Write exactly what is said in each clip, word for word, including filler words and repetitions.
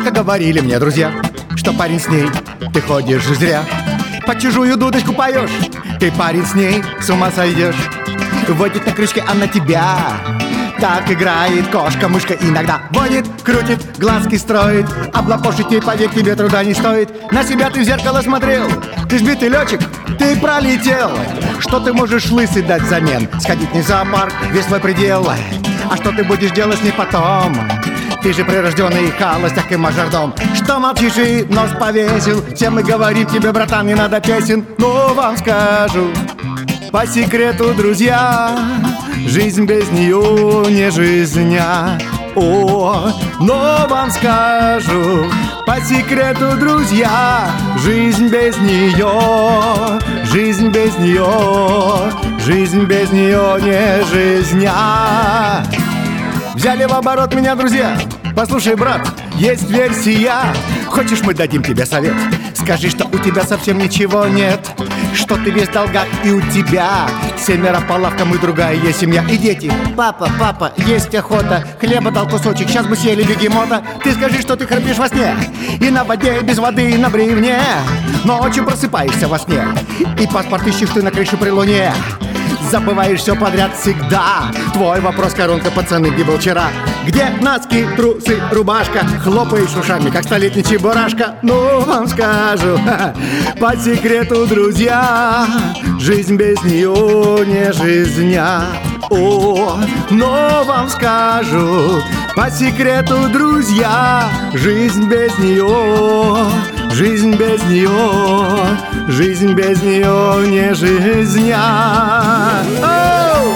Только говорили мне друзья, что парень с ней, ты ходишь зря. Под чужую дудочку поешь, ты, парень, с ней с ума сойдешь. Водит на крючке она тебя, так играет кошка-мышка иногда. Водит, крутит, глазки строит, облапошить ей, поверь, тебе труда не стоит. На себя ты в зеркало смотрел, ты сбитый летчик, ты пролетел. Что ты можешь лысый дать взамен? Сходить не в зоопарк, весь твой предел. А что ты будешь делать с ней потом? Ты же прирожденный холостяк и мажордом. Что молчишь и нос повесил? Все мы говорим тебе, братан, не надо песен. Но вам скажу по секрету, друзья, жизнь без нее не жизня. О, но вам скажу по секрету, друзья, жизнь без нее, жизнь без нее, жизнь без нее не жизня. Взяли в оборот меня, друзья. Послушай, брат, есть версия. Хочешь, мы дадим тебе совет? Скажи, что у тебя совсем ничего нет, что ты весь в долгах и у тебя семеро по лавкам и другая есть семья и дети. Папа, папа, есть охота, хлеба дал кусочек, сейчас бы съели бегемота. Ты скажи, что ты храпишь во сне, и на воде, и без воды, и на бревне. Ночью просыпаешься во сне, и паспорт ищешь ты на крыше при луне. Забываешь все подряд всегда. Твой вопрос, коронка, пацаны, где был вчера? Где носки, трусы, рубашка? Хлопаешь ушами, как столетний чебурашка. Ну, вам скажу, по секрету, друзья, жизнь без нее не жизня. О, но вам скажу, по секрету, друзья, жизнь без нее, жизнь без нее, жизнь без нее не жизня. Оу!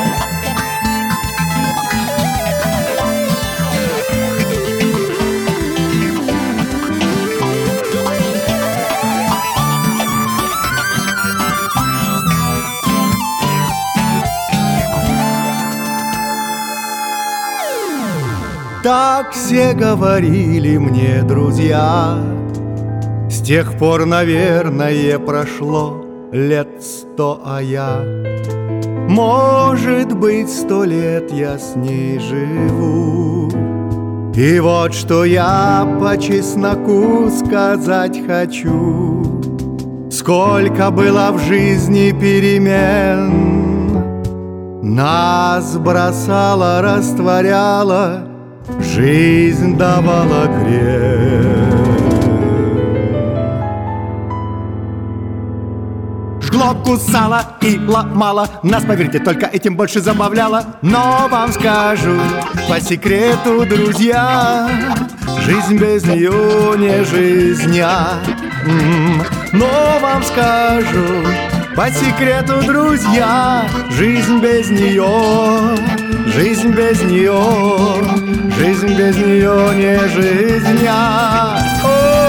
Так все говорили мне, друзья. С тех пор, наверное, прошло лет сто, а я, может быть, сто лет я с ней живу. И вот что я по чесноку сказать хочу. Сколько было в жизни перемен, нас бросала, растворяла, жизнь давала крем. Жгло, кусала и ломала, нас, поверьте, только этим больше забавляло. Но вам скажу по секрету, друзья, жизнь без нее не жизня. Но вам скажу по секрету, друзья, жизнь без нее, жизнь без нее, жизнь без нее не жизня. О!